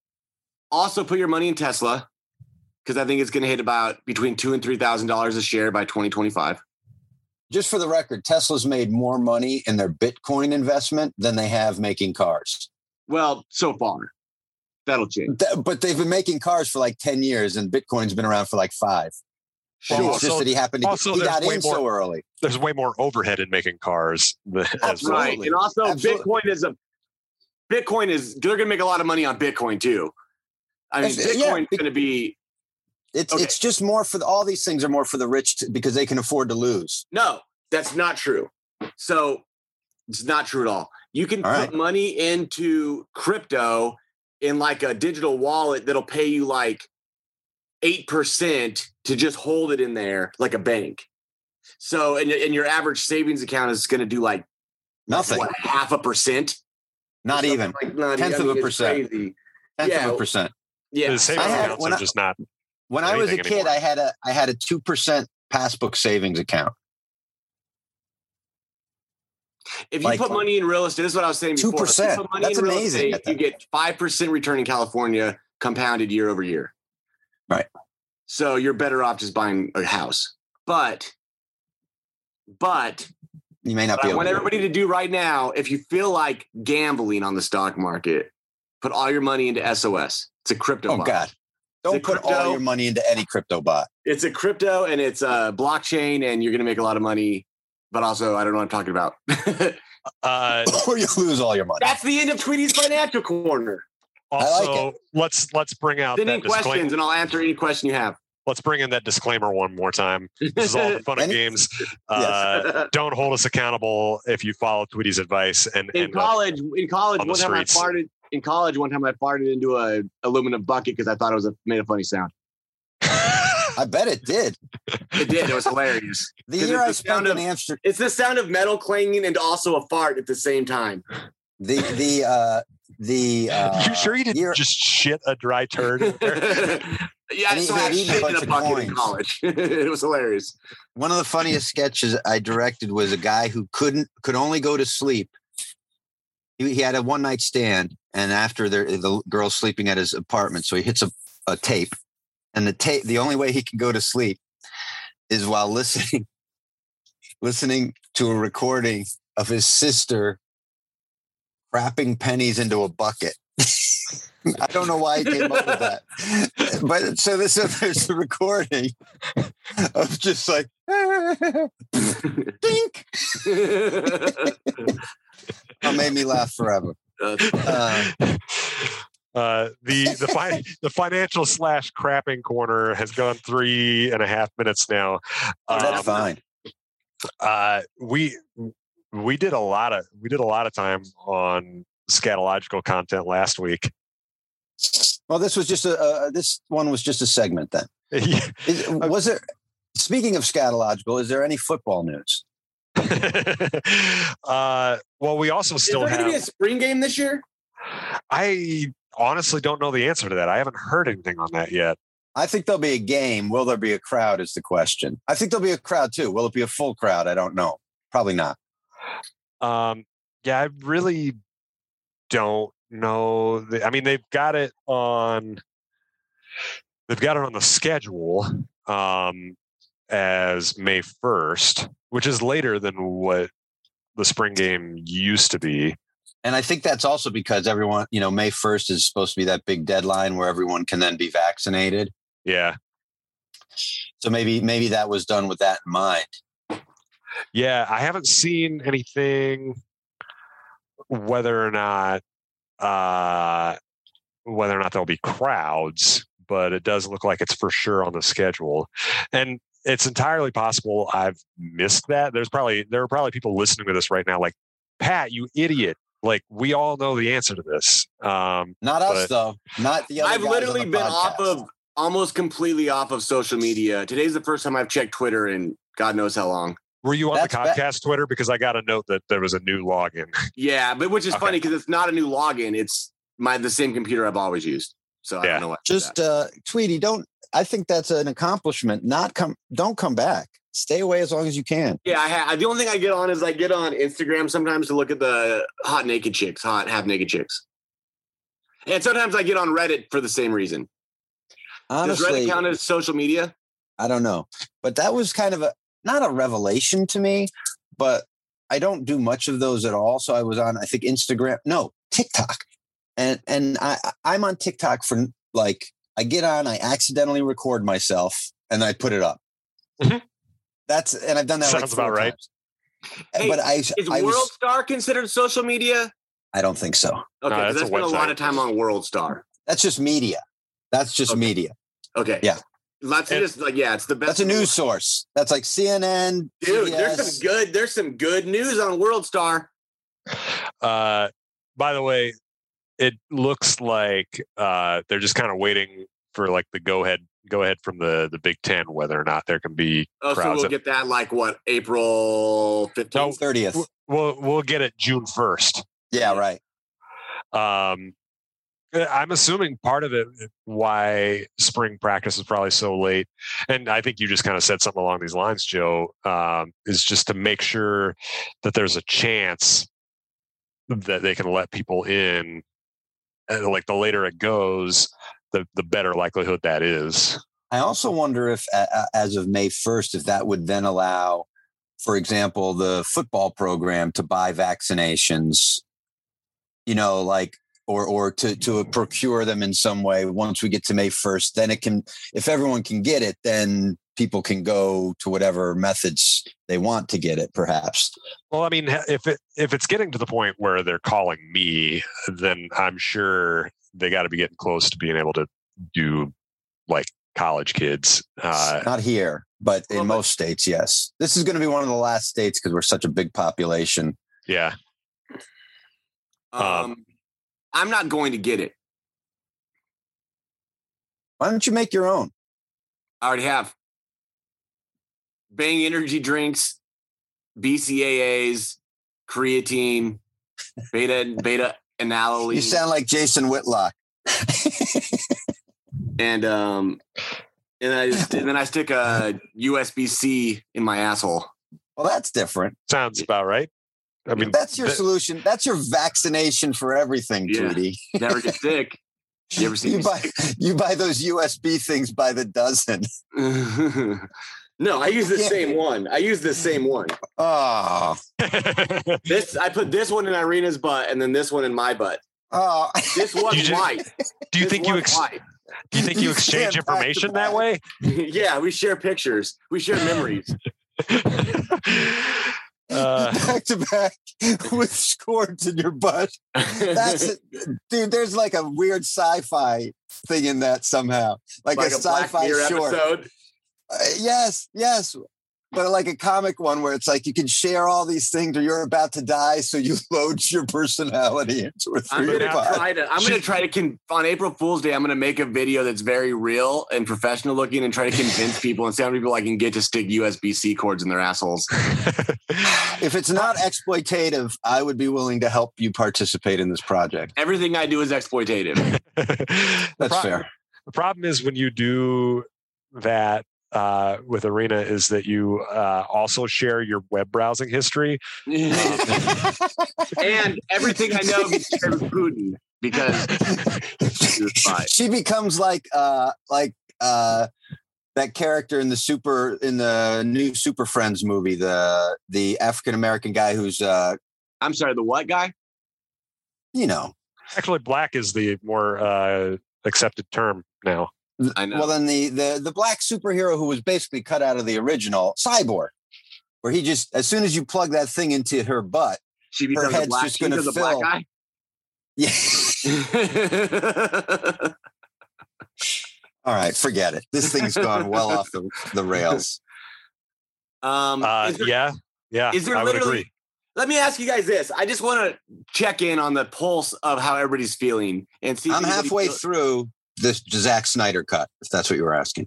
also put your money in Tesla because I think it's going to hit about between two and three thousand dollars a share by twenty twenty-five. Just for the record, Tesla's made more money in their Bitcoin investment than they have making cars. Well, so far, that'll change. Th- But they've been making cars for like ten years and Bitcoin's been around for like five. Well, It's just also- that he happened to also he there's got way in more- so early. There's way more overhead in making cars. than- as well. Absolutely. Right. And also Absolutely. Bitcoin is a Bitcoin is they're going to make a lot of money on Bitcoin too. I mean, That's- yeah, Bitcoin's be- going to be It's Okay. it's just more for the, all these things are more for the rich to, because they can afford to lose. no, that's not true. So it's not true at all. You can All put right. money into crypto in like a digital wallet that'll pay you like eight percent to just hold it in there like a bank. So, and, and your average savings account is going to do like Nothing. What, half a percent? Not even. Like, not Tenth even. of a It's percent. crazy. Tenth Yeah. of a percent. Yeah. The savings I had- accounts when are I- just not. When I was a anything kid, anymore. I had a I had a two percent passbook savings account. If you Like- put money in real estate, this is what I was saying before. two percent. If you put money That's in real amazing. estate, you get five percent return in California compounded year over year. Right. So you're better off just buying a house. But, but You may not what be I able want to. everybody to do right now, if you feel like gambling on the stock market, put all your money into S O S. It's a crypto Oh bot. God! Don't It's a put all crypto. your money into any crypto bot. It's a crypto and it's a blockchain, and you're going to make a lot of money. But also, I don't know what I'm talking about. Uh, Or you lose all your money. That's the end of Tweety's Financial Corner. also, like let's let's bring out Send in that disclaimer. questions, and I'll answer any question you have. Let's bring in that disclaimer one more time. This is all the fun and Any- games. Uh, don't hold us accountable if you follow Tweety's advice. And in end up- college, in college, on the one time streets. I farted. In college, one time I farted into a aluminum bucket because I thought it was a, made a funny sound. I bet it did. It did. It was hilarious. The 'Cause year it's I the spent sound in of- Amsterdam, It's the sound of metal clanging and also a fart at the same time. the the uh, the uh, you sure you didn't year, just shit a dry turd? in there? Yeah, And he so I had eaten a shit in bunch a of bucket in coins. college. It was hilarious. one of the funniest sketches I directed was a guy who couldn't could only go to sleep. He, he had a one night stand, and after the the girl's sleeping at his apartment, so he hits a, a tape, and the tape the only way he can go to sleep is while listening listening to a recording of his sister wrapping pennies into a bucket. I don't know why he came up with that, but so this so there's a recording of just like dink. That made me laugh forever. Uh, Uh, Uh, the the fi- the financial slash crapping corner has gone three and a half minutes now. that's Um, fine. Uh, we we did a lot of we did a lot of time on scatological content last week. Well, this was just a uh, this one was just a segment then. Yeah. Is, was there? Speaking of scatological, is there any football news? uh, well, we also Is still there going to be a have. spring game this year? I honestly don't know the answer to that. I haven't heard anything on that yet. I think there'll be a game. Will there be a crowd? Is the question. I think there'll be a crowd too. Will it be a full crowd? I don't know. Probably not. Um, yeah, I really don't know. The, I mean, they've got it on. They've got it on the schedule um, as May first, which is later than what the spring game used to be. And I think that's also because everyone, you know, May first is supposed to be that big deadline where everyone can then be vaccinated. Yeah, So maybe maybe that was done with that in mind. yeah. I haven't seen anything whether or not uh, whether or not there'll be crowds, but it does look like it's for sure on the schedule. And it's entirely possible I've missed that. There's probably there are probably people listening to this right now, like, Pat, you idiot. Like, we all know the answer to this. Um, Not us but- though. Not the other I've guys on literally the been podcast. off of almost completely off of social media. Today's the first time I've checked Twitter in God knows how long. Were you on That's the ba- Comcast Twitter? Because I got a note that there was a new login. Yeah, but which is Okay. funny because it's not a new login. It's my the same computer I've always used. So I Yeah. don't know what. Just uh, Tweety, don't. I think that's an accomplishment. Not come. Don't come back. Stay away as long as you can. Yeah, I ha- the only thing I get on is I get on Instagram sometimes to look at the hot naked chicks, hot half naked chicks. And sometimes I get on Reddit for the same reason. Does Honestly, Reddit count as social media? I don't know, but that was kind of a not a revelation to me. But I don't do much of those at all. So I was on, I think, Instagram. No, TikTok, and and I I'm on TikTok for like I get on, I accidentally record myself, and I put it up. Mhm. That's and I've done that. Sounds like four about right. times. Hey, but I Is I, was, World Star considered social media? I don't think so. Okay, No, 'cause that's I a spent a lot website. of time on World Star. That's just media. That's just Okay. media. Okay. Yeah. Lots of And- just like yeah, it's the best. That's a news source. That's like C N N. Dude, C B there's S. some good. There's some good news on World Star. Uh, by the way, it looks like uh, they're just kind of waiting for like the go ahead go ahead from the, the Big Ten, whether or not there can be Oh, so crowds. we'll that- get that like what, April fifteenth? thirtieth. we'll we'll get it June first. Yeah, right. Um, I'm assuming part of it why spring practice is probably so late, and I think you just kind of said something along these lines, Joe, um, is just to make sure that there's a chance that they can let people in. And like the later it goes, the the better likelihood that is. I also wonder if, uh, as of May first, if that would then allow, for example, the football program to buy vaccinations, you know, like, or or to to procure them in some way once we get to May first. Then it can, if everyone can get it, then people can go to whatever methods they want to get it, perhaps. Well, I mean, if it if it's getting to the point where they're calling me, then I'm sure they got to be getting close to being able to do like college kids. Uh, Not here, but in most states, yes. This is going to be one of the last states because we're such a big population. Yeah. Um, I'm not going to get it. Why don't you make your own? I already have. Bang energy drinks, B C A As, creatine, beta beta analyl. You sound like Jason Whitlock. and um, and I just, and then I stick a U S B C in my asshole. Well, that's different. Sounds about right. I mean, that's your th- solution. That's your vaccination for everything, Yeah. Tweety. Never get sick. You ever see you me buy sick? you buy those U S B things by the dozen. No, I use the same one. I use the same one. Oh, This I put this one in Irina's butt, and then this one in my butt. oh. This one's You just- white. do you This think you one's ex- white. do you think you You exchange stand back to information that back. way? Yeah, we share pictures. We share memories. uh, Back to back with cords in your butt. That's it. Dude, there's like a weird sci-fi thing in that somehow. Like, like a, a Black sci-fi Mirror short. episode. Uh, yes, yes. But like a comic one where it's like you can share all these things or you're about to die, so you load your personality into a I'm three gonna pod. try to. I'm gonna try to con- on April Fool's Day. I'm gonna make a video that's very real and professional looking, and try to convince people and see how many people I can get to stick U S B C cords in their assholes. If it's not exploitative, I would be willing to help you participate in this project. Everything I do is exploitative. the That's pro- fair. The problem is when you do that uh, with Arena is that you uh, also share your web browsing history. And everything I know gets shared with Putin because he was spy. She becomes like uh like uh that character in the super in the new Super Friends movie, the the African American guy who's uh I'm sorry, the what guy? you know. Actually, black is the more uh, accepted term now. I know. Well, then the the the black superhero who was basically cut out of the original Cyborg, where he just as soon as you plug that thing into her butt, She her becomes a head's black, just she gonna becomes a black fill. guy. Yeah. All right, forget it. This thing's gone well off the, the rails. um, Uh, is there, yeah, yeah, is there I would literally? agree. Let me ask you guys this. I just want to check in on the pulse of how everybody's feeling and see. if I'm anybody halfway feel- through this Zack Snyder cut, if that's what you were asking.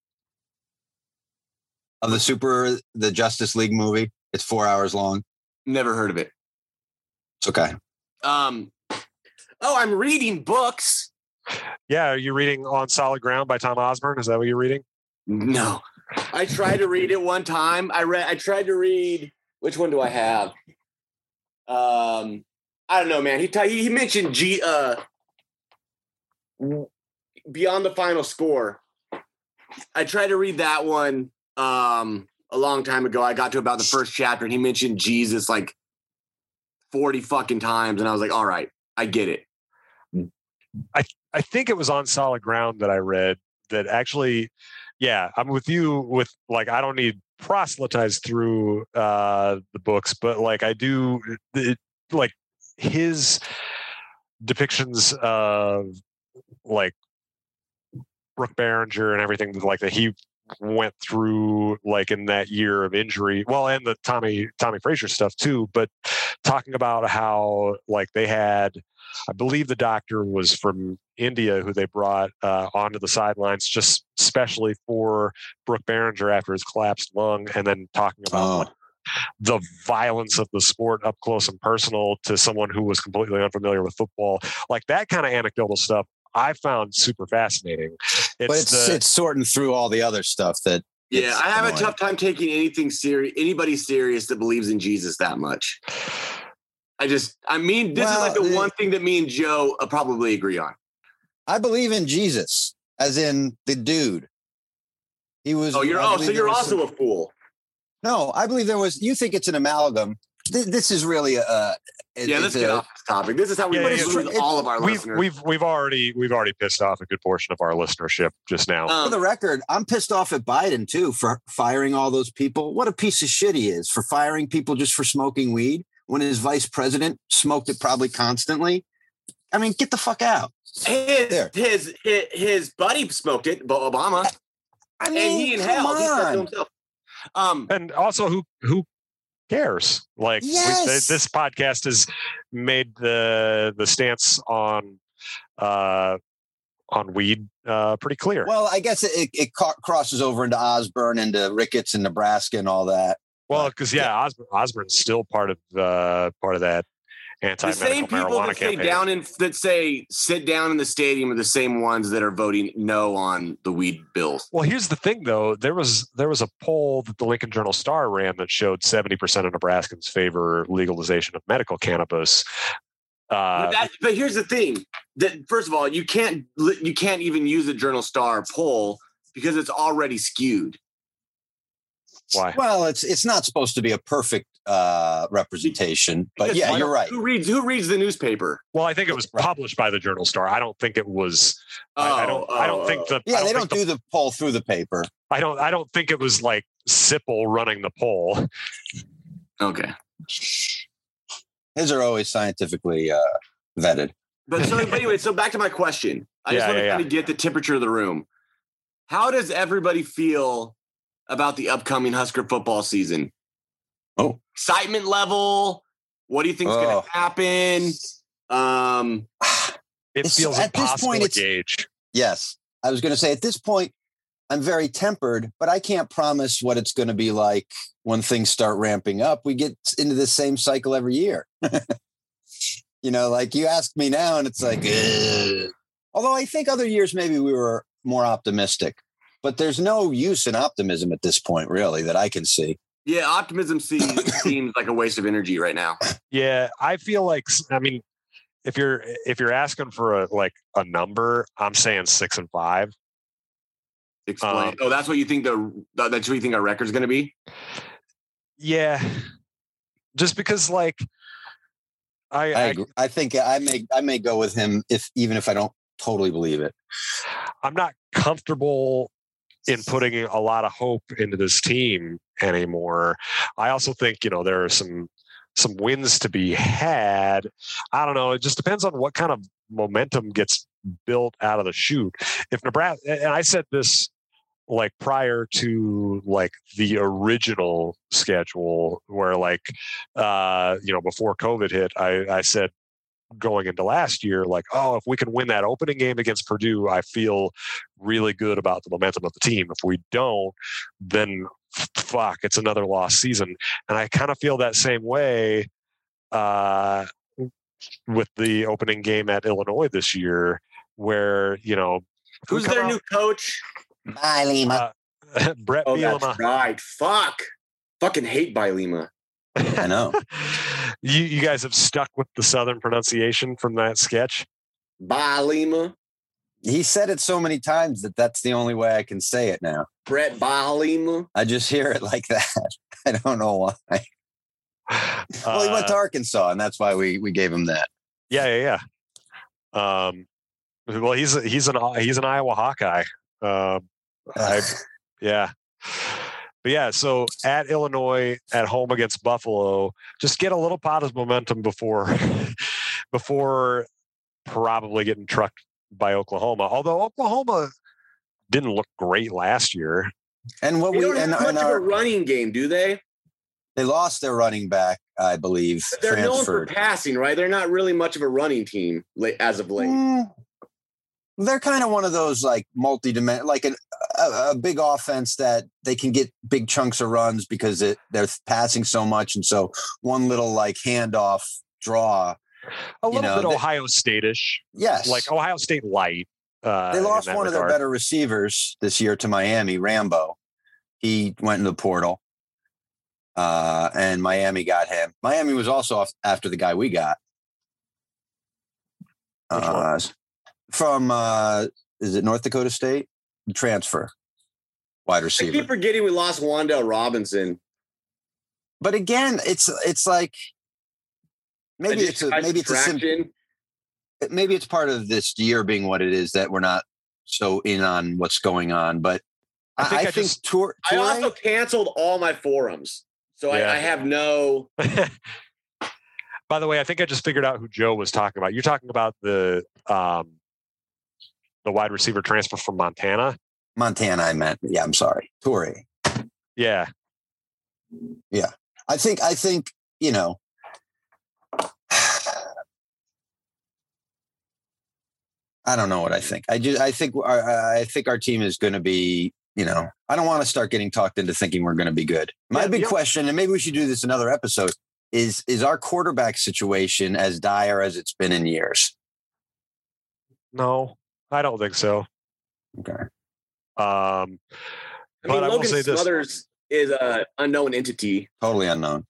Of the super, the Justice League movie. It's four hours long. Never heard of it. It's okay. Um. Oh, I'm reading books. Yeah, are you reading On Solid Ground by Tom Osborne? Is that what you're reading? No, I tried to read it one time. I read. I tried to read. Which one do I have? Um, I don't know, man. He t- he mentioned G. Uh, Beyond the Final Score. I tried to read that one um a long time ago. I got to about the first chapter, and he mentioned Jesus like forty fucking times, and I was like, all right, I get it. I think it was On Solid Ground that I read that actually, yeah, I'm with you with like, I don't need proselytize through uh, the books, but like I do, it, like his depictions of like Brooke Barringer and everything like that he went through like in that year of injury, well, and the Tommy Tommy Frazier stuff too, but talking about how like they had, I believe the doctor was from India who they brought uh, onto the sidelines just specially for Brooke Behringer after his collapsed lung, and then talking about Oh. like, the violence of the sport up close and personal to someone who was completely unfamiliar with football. Like that kind of anecdotal stuff I found super fascinating. It's but it's the, it's sorting through all the other stuff that. Yeah, it's I have annoying. a tough time taking anything serious, anybody serious that believes in Jesus that much. I just, I mean, this Well, is like the uh, one thing that me and Joe uh, probably agree on. I believe in Jesus, as in the dude. He was. Oh, you're I oh, believe so there you're was also some- a fool. No, I believe there was. You think it's an amalgam? Th- This is really a. a Yeah, let's it's get a- off this topic. This is how we Yeah, lose yeah, it's- all of our we've listeners. we've we've already we've already pissed off a good portion of our listenership just now. For Um, the record, I'm pissed off at Biden too for firing all those people. What a piece of shit he is for firing people just for smoking weed when his vice president smoked it probably constantly. I mean, get the fuck out. his, There. his his his buddy smoked it, Bo- Obama, I and mean, he come inhaled. He said to on. himself. Um, And also, who who cares? Like we, Yes. th- this podcast has made the the stance on uh, on weed uh, pretty clear. Well, I guess it, it ca- crosses over into Osborne, into Ricketts and Nebraska and all that. Well, because yeah, Osborne, Osborne's still part of uh, part of that the anti-medical same people marijuana that say campaign. down in that say sit down in the stadium are the same ones that are voting no on the weed bills. Well, here's the thing, though. There was there was a poll that the Lincoln Journal Star ran that showed seventy percent of Nebraskans favor legalization of medical cannabis. Uh, But, that, but here's the thing: that first of all, you can't li- you can't even use a Journal Star poll because it's already skewed. why? Well, it's it's not supposed to be a perfect uh, representation, but Because yeah, why you're don't- right. Who reads who reads the newspaper? Well, I think it was Right. published by the Journal Star. I don't think it was. I, I don't. Oh, I don't oh, think the. I Yeah, they think don't do the poll through the paper. I don't. I don't think it was like Sipple running the poll. Okay, His are always scientifically uh, vetted. but so but anyway, so back to my question. I just Yeah, want to yeah, kind of get the temperature of the room. How does everybody feel about the upcoming Husker football season? Oh, Excitement level. What do you think is going Oh. to happen? Um, It It's- feels at this impossible point, to it's- gauge. yes. I was going to say at this point, I'm very tempered, but I can't promise what it's going to be like when things start ramping up. We get into the same cycle every year. You know, like you ask me now, and it's like, ugh. Although I think other years maybe we were more optimistic, but there's no use in optimism at this point, really, that I can see. yeah, optimism seems, seems like a waste of energy right now. Yeah, I feel like. I mean, if you're if you're asking for a like a number, I'm saying six and five. Explain. Um, oh, that's what you think the that's what you think our record's going to be? Yeah, just because like I, I, I agree. I think I may I may go with him if even if I don't totally believe it. I'm not comfortable in putting a lot of hope into this team anymore. I also think, you know, there are some some wins to be had. I don't know. It just depends on what kind of momentum gets built out of the chute. If Nebraska, and I said this like prior to like the original schedule where like, uh, you know, before COVID hit, I, I said, going into last year, like, oh, if we can win that opening game against Purdue, I feel really good about the momentum of the team. If we don't, then fuck, it's another lost season. And I kind of feel that same way uh, with the opening game at Illinois this year, where, you know, if we Who's come their out- new coach? Bye, Lima. uh, Brett Oh, Bielema. that's right. Fuck. Fucking hate Bilema. I know. you, you guys have stuck with the Southern pronunciation from that sketch. Bilema. He said it so many times that that's the only way I can say it now. Brett Bilema. I just hear it like that. I don't know why. Well, he went to Uh, Arkansas, and that's why we we gave him that. Yeah, yeah, yeah. Um, well, he's a, he's an he's an Iowa Hawkeye. Um, I, yeah, but yeah. So at Illinois, at home against Buffalo, just get a little pot of momentum before before probably getting trucked by Oklahoma. Although Oklahoma didn't look great last year. And what They we don't have and, much and of our, a running game, do they? they lost their running back, I believe. They're known for transferred. passing, right? They're not really much of a running team late, as of late. Mm, they're kind of one of those like multi-dimensional, like an, a, a big offense that they can get big chunks of runs because it, they're passing so much, and so one little like handoff draw. A little know, bit they- Ohio State-ish. Yes, Like Ohio State light. Uh, they in lost that one of their regard. better receivers this year to Miami, Rambo. He went in the portal, uh, and Miami got him. Miami was also off after the guy we got. Which one? Uh, from uh, is it North Dakota State? Transfer, wide I receiver. keep forgetting we lost Wandale Robinson. But again, it's it's like maybe Just it's a, a maybe it's a sim- distraction. maybe it's part of this year being what it is that we're not so in on what's going on. But I I think think, I just- Tour, I Toure- also canceled all my forums, so Yeah. I, I have no. By the way, I think I just figured out who Joe was talking about. You're talking about the um, the wide receiver transfer from Montana. Montana. I meant, yeah. I'm sorry, Toure. Yeah, I think I think you know. I don't know what I think. I just I think our, I think our team is going to be. You know, I don't want to start getting talked into thinking we're going to be good. My Yeah, big yeah. question, and maybe we should do this another episode, is is our quarterback situation as dire as it's been in years? no, I don't think so. Okay. Um, I mean, but I will Logan say this: Smothers is a unknown entity. Totally unknown.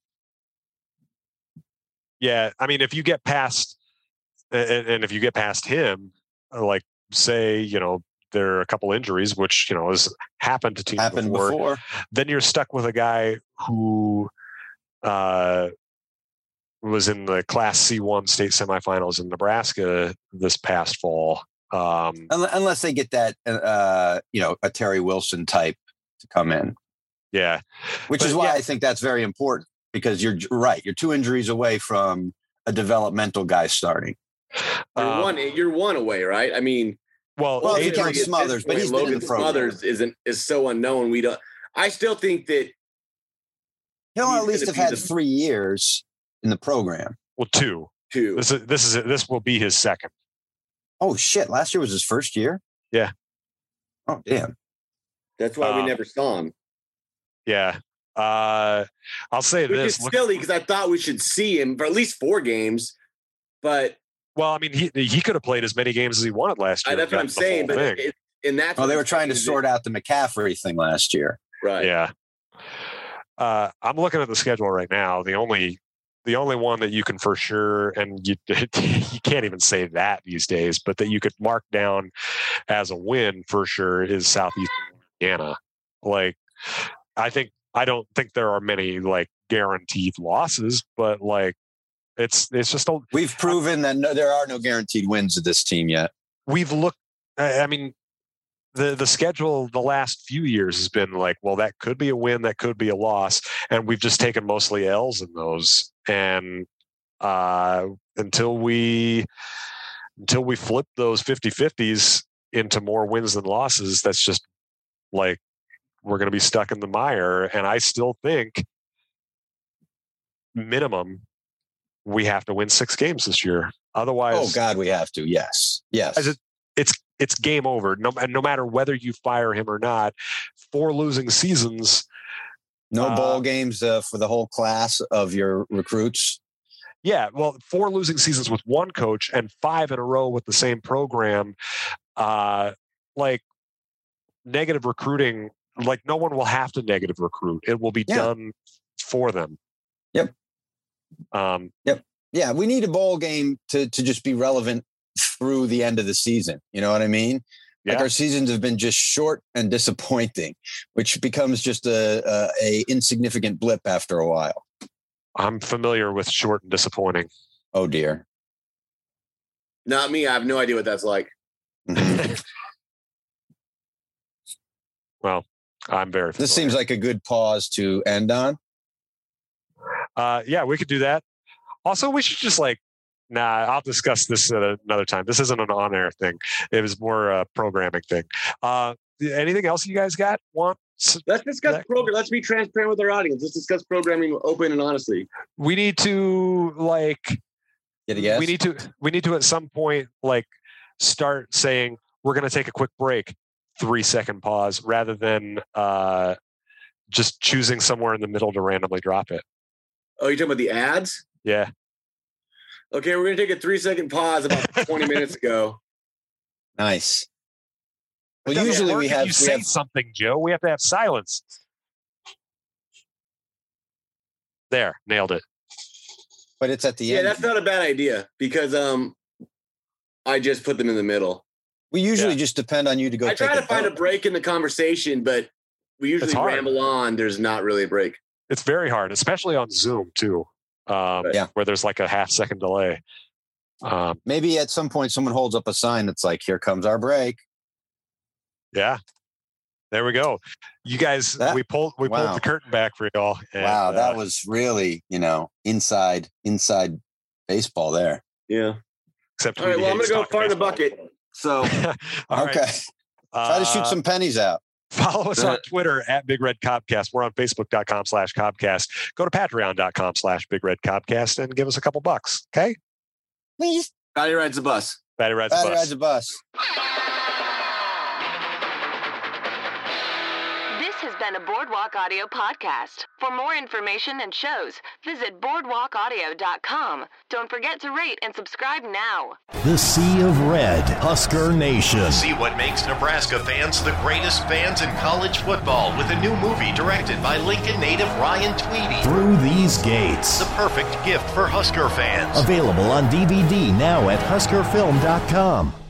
yeah, I mean, if you get past, and, and if you get past him, like say, you know, there are a couple injuries, which you know has happened to teams Happened before, before. then you're stuck with a guy who uh, was in the Class C one state semifinals in Nebraska this past fall. Um, Unle- Unless they get that, uh, you know, a Terry Wilson type to come in, yeah, which But is why yeah. I think that's very important because you're j- right. You're two injuries away from a developmental guy starting. You're Um, one. You're one away, right? I mean, well, Well, if you Adrian- count Smothers, but he's been in Logan the program. Smothers isn't is so unknown. We don't. I still think that He'll He's at least gonna have be had the- three years in the program. well, two. too. This is this is this will be his second. Oh shit! Last year was his first year. Yeah. Oh damn. That's why we um, never saw him. Yeah. Uh, I'll say Which this. is look- silly because I thought we should see him for at least four games. But well, I mean, he he could have played as many games as he wanted last I, year. that's what I'm saying. But it, and that's Oh, what they I'm were trying to saying, sort out the McCaffrey thing last year. right. yeah. Uh, I'm looking at the schedule right now. The only the only one that you can for sure, and you you can't even say that these days, but that you could mark down as a win for sure is Southeast Indiana. Like, I think I don't think there are many like guaranteed losses, but like it's it's just a, We've proven that no, there are no guaranteed wins of this team yet. we've looked. I I mean, the the schedule the last few years has been like, well, that could be a win, that could be a loss, and we've just taken mostly L's in those. And uh, until we until we flip those fifty-fifties into more wins than losses, that's just like we're going to be stuck in the mire. And I still think minimum we have to win six games this year. Otherwise, Oh God, we have to. Yes, yes. as it, it's it's game over. No, and no matter whether you fire him or not, four losing seasons. no uh, bowl games uh, for the whole class of your recruits. Yeah, well, four losing seasons with one coach and five in a row with the same program. Uh, like negative recruiting, like no one will have to negative recruit. It will be Yeah. done for them. Yep. Um, Yeah, we need a bowl game to to just be relevant through the end of the season. You know what I mean? Like Yeah. our seasons have been just short and disappointing, which becomes just a, a, a insignificant blip after a while. I'm familiar with short and disappointing. Oh dear. Not me. I have no idea what that's like. Well, I'm very familiar. This seems like a good pause to end on. Uh, yeah, we could do that. Also, we should just like, nah, I'll discuss this at another time. This isn't an on-air thing. It was more a programming thing. Uh, anything else you guys got? Want Let's discuss that, program. Let's be transparent with our audience. Let's discuss programming open and honestly. We need to like. Get a guess? We need to. We need to at some point like start saying we're going to take a quick break, three second pause, rather than uh, just choosing somewhere in the middle to randomly drop it. Oh, you're talking about the ads? Yeah. Okay, we're going to take a three second pause about twenty minutes ago. Nice. Well, Doesn't usually work we if have, you we say have something, Joe. We have to have silence. There, nailed it. but it's at the Yeah, end. that's not a bad idea because um, I just put them in the middle. We usually Yeah. just depend on you to go. I take try to a find a dump. break in the conversation, but we usually It's hard. ramble on. There's not really a break. It's very hard, especially on Zoom too. Um, Yeah. where there's like a half second delay. Um, Maybe at some point someone holds up a sign that's like, "Here comes our break." yeah, there we go. You guys, That- we pulled we wow. pulled the curtain back for y'all. And, wow, that uh, was really, you know, inside inside baseball there. Yeah. except All right. we Well, I'm hate gonna go talking find a baseball. bucket. So All Okay, right. try to shoot Uh, some pennies out. Follow us Uh, on Twitter at Big Red Cobcast. We're on Facebook.com slash Cobcast. Go to Patreon.com slash Big Red Cobcast and give us a couple bucks. Okay? Please, Patty rides the bus. Batty rides the Batty bus. rides a bus. This has been a Boardwalk Audio podcast. For more information and shows, visit boardwalk audio dot com. Don't forget to rate and subscribe now. The Sea of Red, Husker Nation. See what makes Nebraska fans the greatest fans in college football with a new movie directed by Lincoln native Ryan Tweedy. Through These Gates. The perfect gift for Husker fans. Available on D V D now at husker film dot com.